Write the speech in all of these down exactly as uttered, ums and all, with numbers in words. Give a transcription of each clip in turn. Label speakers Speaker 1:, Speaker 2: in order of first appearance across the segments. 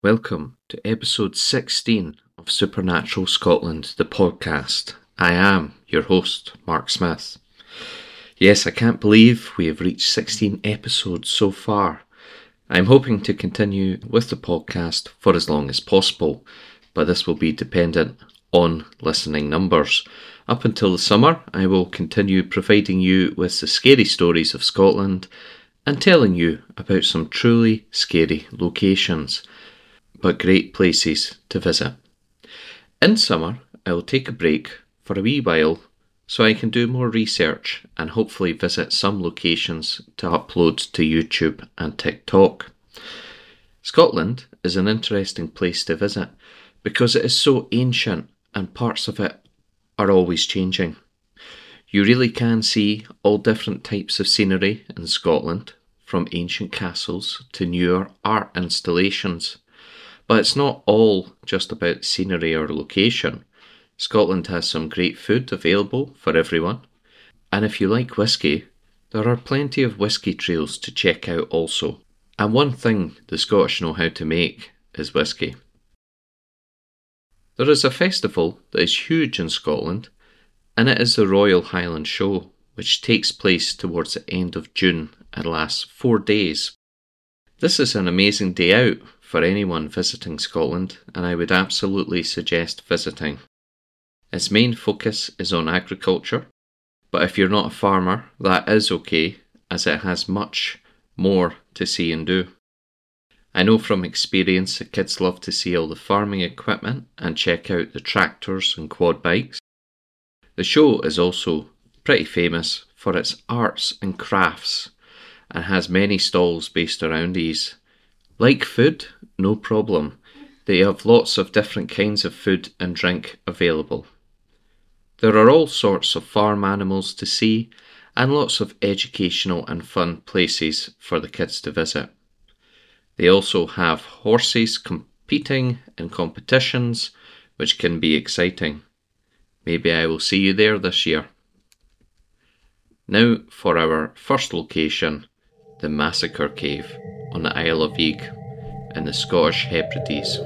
Speaker 1: Welcome to episode sixteen of Supernatural Scotland, the podcast. I am your host, Mark Smith. Yes, I can't believe we have reached sixteen episodes so far. I'm hoping to continue with the podcast for as long as possible, but this will be dependent on listening numbers. Up until the summer, I will continue providing you with the scary stories of Scotland and telling you about some truly scary locations, but great places to visit. In summer, I will take a break for a wee while so I can do more research and hopefully visit some locations to upload to YouTube and TikTok. Scotland is an interesting place to visit because it is so ancient and parts of it are always changing. You really can see all different types of scenery in Scotland, from ancient castles to newer art installations. But it's not all just about scenery or location. Scotland has some great food available for everyone. And if you like whisky, there are plenty of whisky trails to check out also. And one thing the Scottish know how to make is whisky. There is a festival that is huge in Scotland, and it is the Royal Highland Show, which takes place towards the end of June and lasts four days. This is an amazing day out for anyone visiting Scotland, and I would absolutely suggest visiting. Its main focus is on agriculture, but if you're not a farmer, that is okay, as it has much more to see and do. I know from experience that kids love to see all the farming equipment and check out the tractors and quad bikes. The show is also pretty famous for its arts and crafts and has many stalls based around these. Like food, no problem. They have lots of different kinds of food and drink available. There are all sorts of farm animals to see and lots of educational and fun places for the kids to visit. They also have horses competing in competitions, which can be exciting. Maybe I will see you there this year. Now for our first location, the Massacre Cave on the Isle of Eigg in the Scottish Hebrides.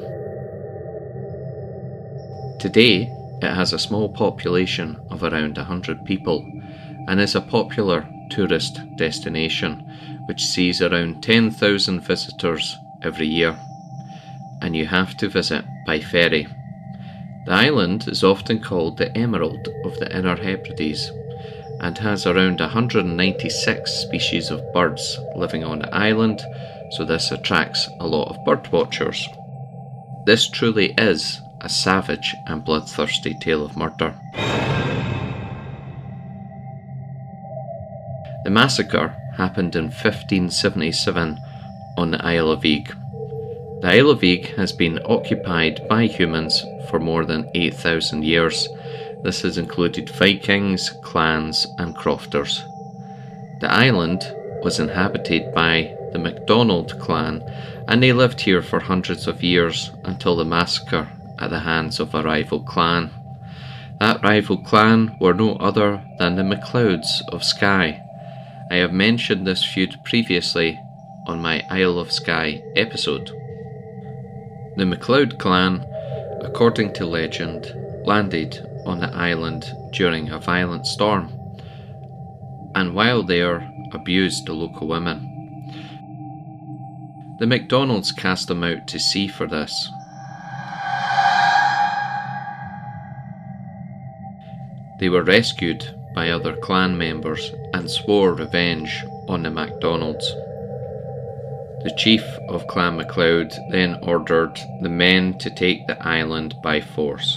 Speaker 1: Today, it has a small population of around one hundred people and is a popular tourist destination which sees around ten thousand visitors every year, and you have to visit by ferry. The island is often called the Emerald of the Inner Hebrides and has around one hundred ninety-six species of birds living on the island, so this attracts a lot of bird watchers. This truly is a savage and bloodthirsty tale of murder. The massacre happened in fifteen seventy-seven on the Isle of Eigg. The Isle of Eigg has been occupied by humans for more than eight thousand years. This has included Vikings, clans and crofters. The island was inhabited by the MacDonald clan, and they lived here for hundreds of years until the massacre at the hands of a rival clan. That rival clan were no other than the MacLeods of Skye. I have mentioned this feud previously on my Isle of Skye episode. The MacLeod clan, according to legend, landed on the island during a violent storm, and while there abused the local women. The MacDonalds cast them out to sea for this. They were rescued by other clan members and swore revenge on the MacDonalds. The chief of Clan MacLeod then ordered the men to take the island by force.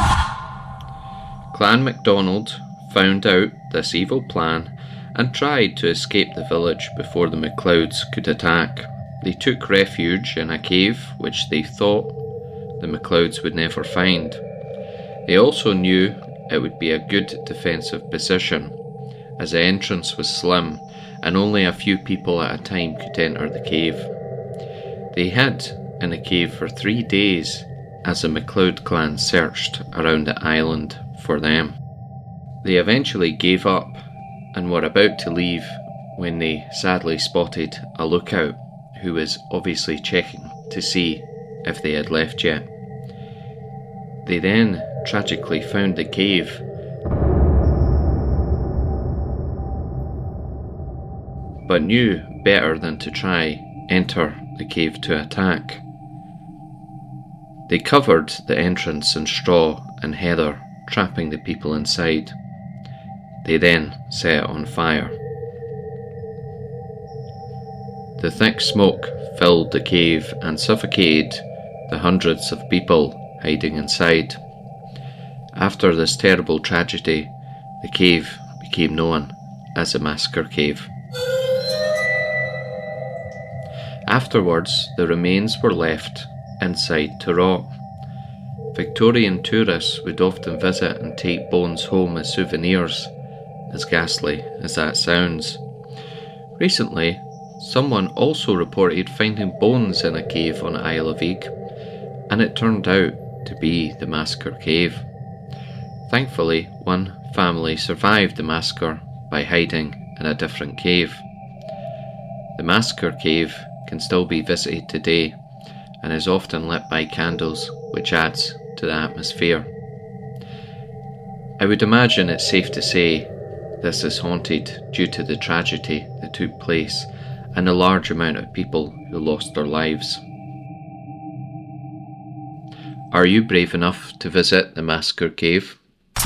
Speaker 1: Clan MacDonald found out this evil plan and tried to escape the village before the MacLeods could attack. They took refuge in a cave which they thought the MacLeods would never find. They also knew it would be a good defensive position, as the entrance was slim and only a few people at a time could enter the cave. They hid in the cave for three days as the MacLeod clan searched around the island for them. They eventually gave up and were about to leave when they sadly spotted a lookout who was obviously checking to see if they had left yet. They then tragically found the cave, but knew better than to try enter the cave to attack. They covered the entrance in straw and heather, trapping the people inside. They then set it on fire. The thick smoke filled the cave and suffocated the hundreds of people hiding inside. After this terrible tragedy, the cave became known as the Massacre Cave. Afterwards, the remains were left inside to rot. Victorian tourists would often visit and take bones home as souvenirs, as ghastly as that sounds. Recently, someone also reported finding bones in a cave on Isle of Eigg, and it turned out to be the Massacre Cave. Thankfully, one family survived the massacre by hiding in a different cave. The Massacre Cave can still be visited today and is often lit by candles, which adds to the atmosphere. I would imagine it's safe to say this is haunted due to the tragedy that took place and the large amount of people who lost their lives. Are you brave enough to visit the Massacre Cave?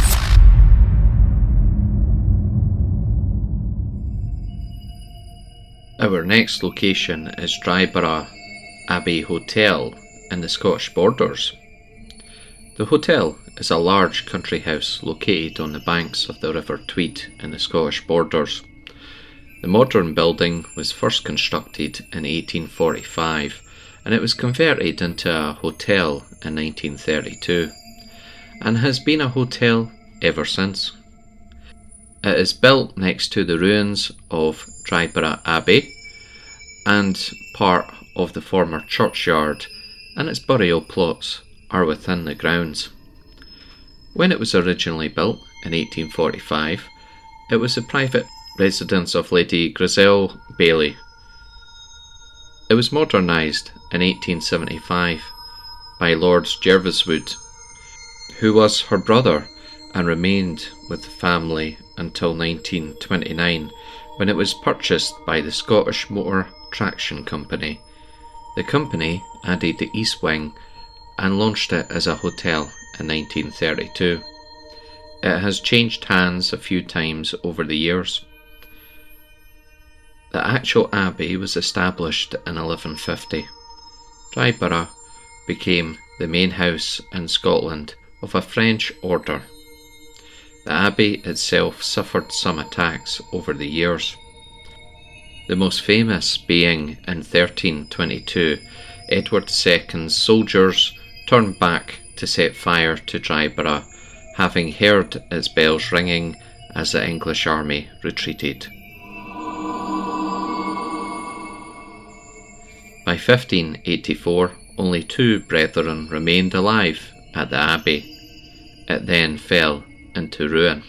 Speaker 1: Our next location is Dryburgh Abbey Hotel in the Scottish Borders. The hotel is a large country house located on the banks of the River Tweed in the Scottish Borders. The modern building was first constructed in eighteen forty-five and it was converted into a hotel in nineteen thirty-two and has been a hotel ever since. It is built next to the ruins of Dryburgh Abbey and part of the former churchyard, and its burial plots are within the grounds. When it was originally built in eighteen forty-five, it was the private residence of Lady Grizzel Baillie. It was modernised in eighteen seventy-five by Lord Jerviswoode, who was her brother and remained with the family until nineteen twenty-nine, when it was purchased by the Scottish Motor Traction Company. The company added the east wing and launched it as a hotel in nineteen thirty-two. It has changed hands a few times over the years. The actual abbey was established in eleven fifty. Dryburgh became the main house in Scotland of a French order. The abbey itself suffered some attacks over the years, the most famous being in thirteen twenty-two, Edward the Second's soldiers turned back to set fire to Dryburgh, having heard its bells ringing as the English army retreated. By fifteen eighty-four, only two brethren remained alive at the abbey. It then fell into ruin.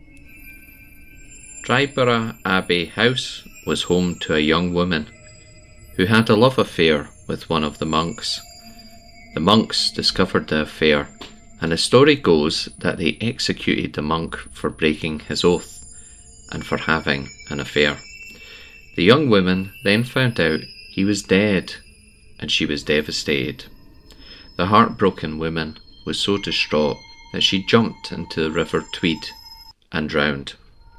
Speaker 1: Dryburgh Abbey House was home to a young woman who had a love affair with one of the monks. The monks discovered the affair, and the story goes that they executed the monk for breaking his oath and for having an affair. The young woman then found out he was dead, and she was devastated. The heartbroken woman was so distraught that she jumped into the River Tweed and drowned.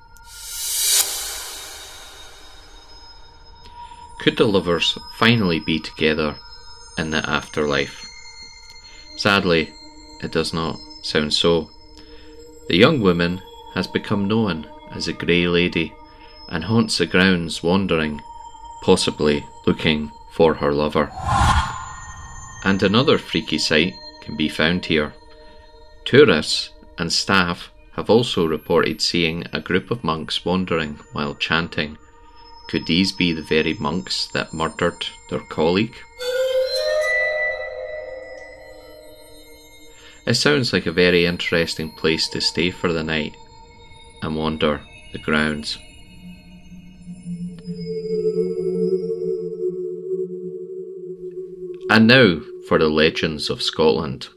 Speaker 1: Could the lovers finally be together in the afterlife? Sadly, it does not sound so. The young woman has become known as a Grey Lady and haunts the grounds wandering, possibly looking for her lover. And another freaky sight can be found here. Tourists and staff have also reported seeing a group of monks wandering while chanting. Could these be the very monks that murdered their colleague? It sounds like a very interesting place to stay for the night and wander the grounds. And now for the legends of Scotland.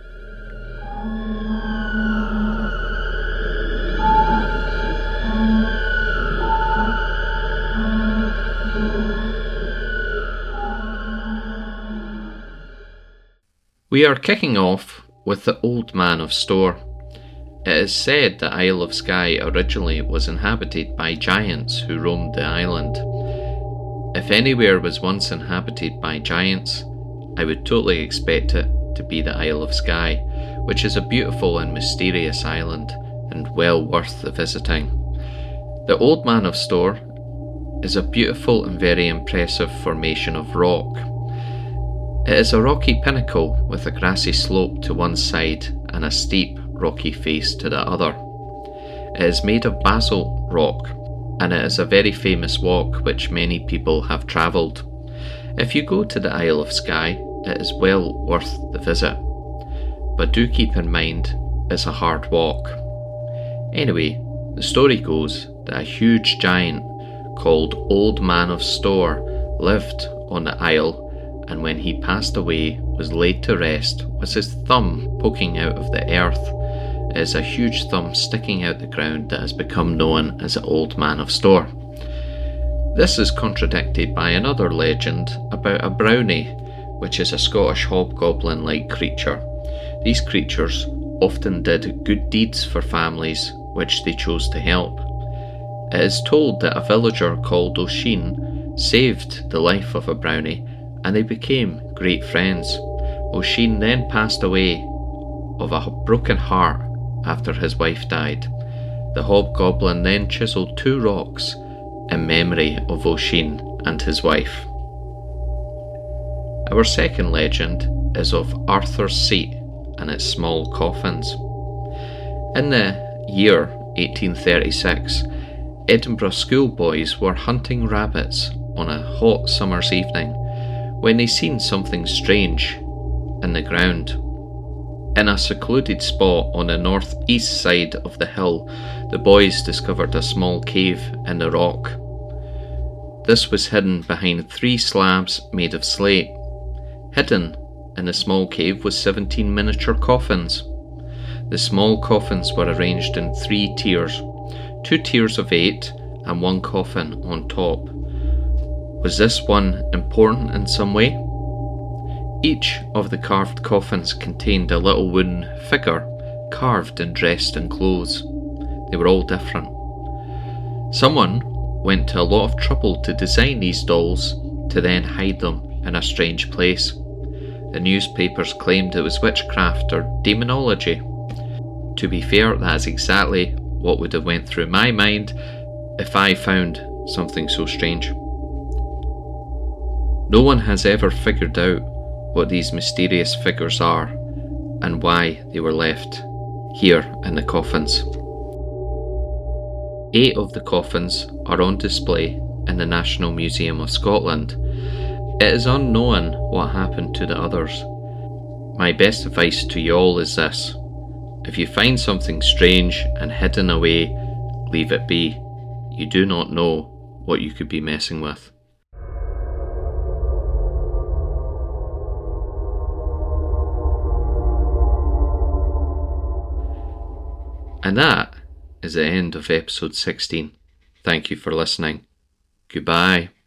Speaker 1: We are kicking off with the Old Man of Storr. It is said that Isle of Skye originally was inhabited by giants who roamed the island. If anywhere was once inhabited by giants, I would totally expect it to be the Isle of Skye, which is a beautiful and mysterious island and well worth the visiting. The Old Man of Storr is a beautiful and very impressive formation of rock. It is a rocky pinnacle with a grassy slope to one side and a steep rocky face to the other. It is made of basalt rock, and it is a very famous walk which many people have travelled. If you go to the Isle of Skye, it is well worth the visit, but do keep in mind it's a hard walk. Anyway, the story goes that a huge giant called Old Man of Storr lived on the isle, and when he passed away was laid to rest with his thumb poking out of the earth. It is a huge thumb sticking out the ground that has become known as the Old Man of Storr. This is contradicted by another legend about a brownie, which is a Scottish hobgoblin-like creature. These creatures often did good deeds for families which they chose to help. It is told that a villager called Oisin saved the life of a brownie, and they became great friends. Oisin then passed away of a broken heart after his wife died. The hobgoblin then chiselled two rocks in memory of Oisin and his wife. Our second legend is of Arthur's Seat and its small coffins. In the year eighteen thirty-six, Edinburgh schoolboys were hunting rabbits on a hot summer's evening when they seen something strange in the ground. In a secluded spot on the north-east side of the hill, the boys discovered a small cave in the rock. This was hidden behind three slabs made of slate. Hidden in the small cave was seventeen miniature coffins. The small coffins were arranged in three tiers, two tiers of eight and one coffin on top. Was this one important in some way? Each of the carved coffins contained a little wooden figure carved and dressed in clothes. They were all different. Someone went to a lot of trouble to design these dolls to then hide them in a strange place. The newspapers claimed it was witchcraft or demonology. To be fair, that is exactly what would have went through my mind if I found something so strange. No one has ever figured out what these mysterious figures are and why they were left here in the coffins. Eight of the coffins are on display in the National Museum of Scotland. It is unknown what happened to the others. My best advice to you all is this: if you find something strange and hidden away, leave it be. You do not know what you could be messing with. And that is the end of episode sixteen. Thank you for listening. Goodbye.